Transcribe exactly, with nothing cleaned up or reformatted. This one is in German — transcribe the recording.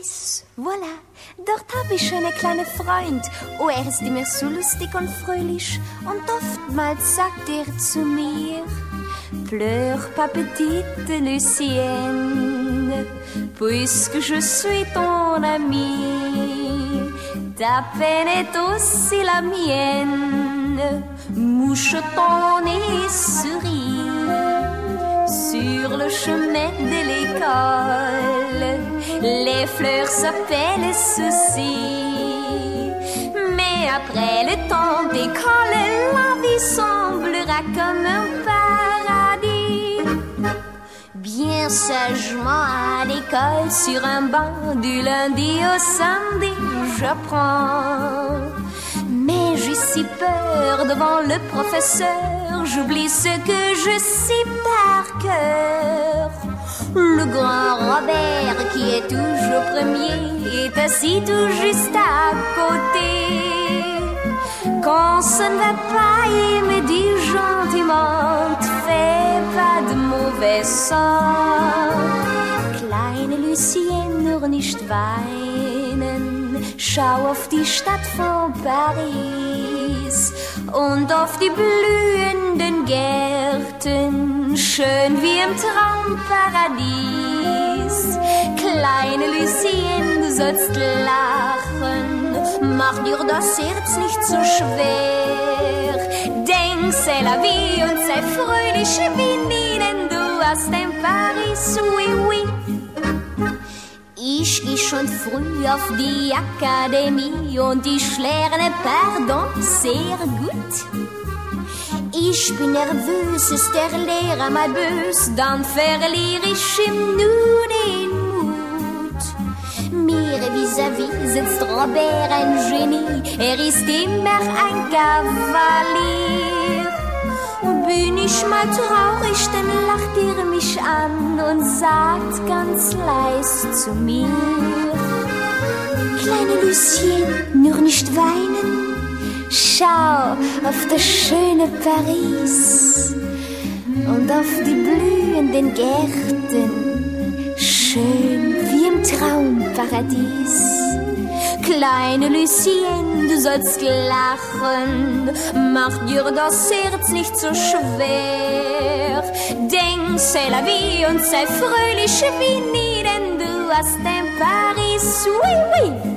Paris, voilà, dort hab ich einen kleinen Freund. Oh, er ist immer so lustig und fröhlich und oftmals sagt er zu mir: Pleure pas petite Lucienne, puisque je suis ton ami. Ta peine est aussi la mienne, mouche ton nez, souris. Sur le chemin de l'école, les fleurs s'appellent soucis. Mais après le temps d'école, la vie semblera comme un paradis. Bien sagement à l'école, sur un banc, du lundi au samedi, j'apprends. Mais j'ai si peur devant le professeur, j'oublie ce que je sais par cœur. Le grand Robert, qui est toujours premier, est assis tout juste à côté. Quand ça ne va pas, il me dit gentiment: fais pas de mauvais sang. Kleine Lucienne, nur nicht weinen, schau auf die Stadt von Paris und auf die blühenden Gärten, schön wie im Traumparadies. Kleine Lucienne, du sollst lachen, mach dir das Herz nicht so schwer. Denk, c'est la vie und sei fröhlich wie nie, denn du hast in Paris, oui, oui. Ich geh schon früh auf die Akademie und ich lerne Pardon sehr gut. Ich bin nervös, ist der Lehrer mal bös, dann verliere ich ihm nur den Mut. Mir vis-à-vis sitzt Robert, ein Genie, er ist immer ein Kavalier. Bin ich mal traurig, dann lacht er mich an und sagt ganz leis zu mir: Kleine Lucienne, nur nicht weinen, schau auf das schöne Paris und auf die blühenden Gärten, schön wie im Traumparadies. Kleine Lucienne, du sollst lachen, mach dir das Herz nicht so schwer. Denk, c'est la vie und sei fröhlich wie nie, denn du hast in Paris, oui, oui.